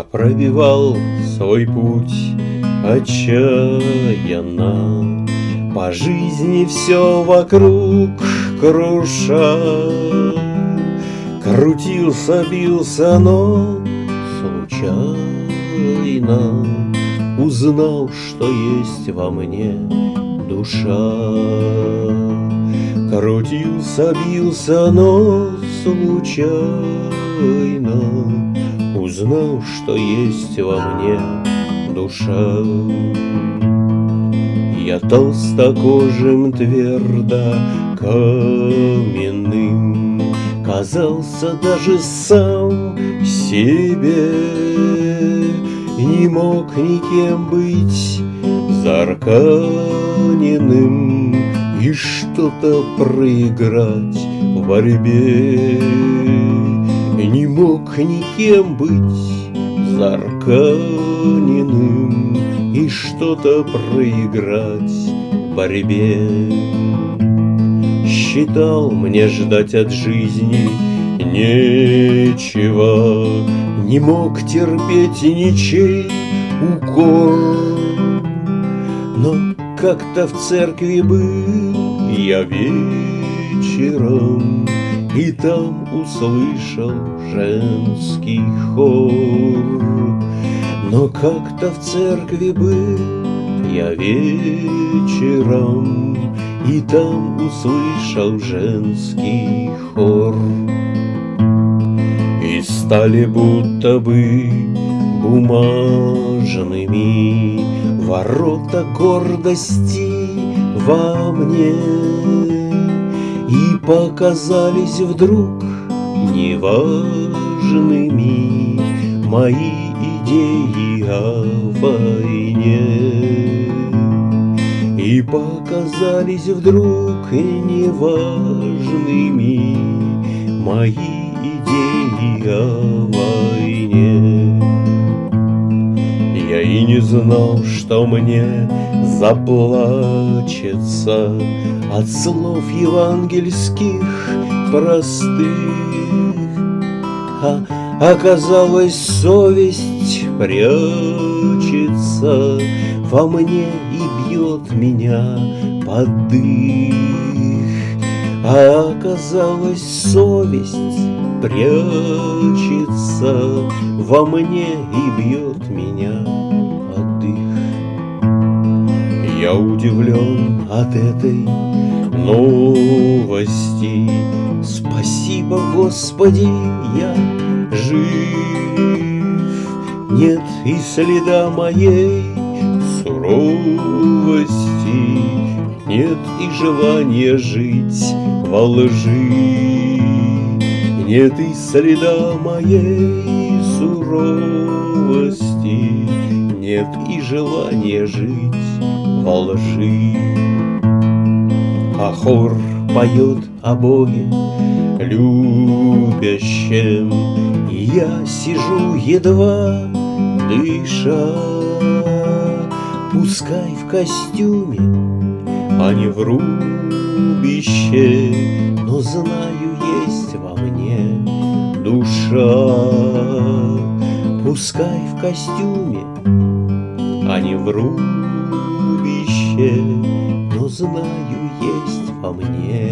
пробивал свой путь отчаянно, по жизни все вокруг круша. Крутился, бился, но случайно узнал, что есть во мне душа. Крутился, бился, но случайно узнал, что есть во мне душа. Я толстокожим, твердо каменным казался даже сам себе, не мог никем быть зарканенным и что-то проиграть в борьбе. Не мог никем быть зарканенным и что-то проиграть в борьбе. Считал мне ждать от жизни нечего, не мог терпеть ничей укор. Но как-то в церкви был я вечером, и там услышал женский хор. Но как-то в церкви был я вечером, и там услышал женский хор. И стали будто бы бумажными ворота гордости во мне, и показались вдруг неважными мои идеи о войне. И показались вдруг неважными мои идеи о войне. Я и не знал, что мне заплачется от слов евангельских простых, а оказалось, совесть прячется во мне и бьет меня под дых. А оказалось, совесть прячется во мне и бьет меня под дых. Я удивлен от этой новости. Спасибо, Господи, я жив. Нет и следа моей суровости, нет и желания жить во лжи. Нет и следа моей суровости, нет и желания жить во лжи. А хор поет о Боге любящем, и я сижу едва дыша. Пускай в костюме, а не в рубище, но знаю, есть во мне душа. Пускай в костюме, а не в рубище, но знаю, есть во мне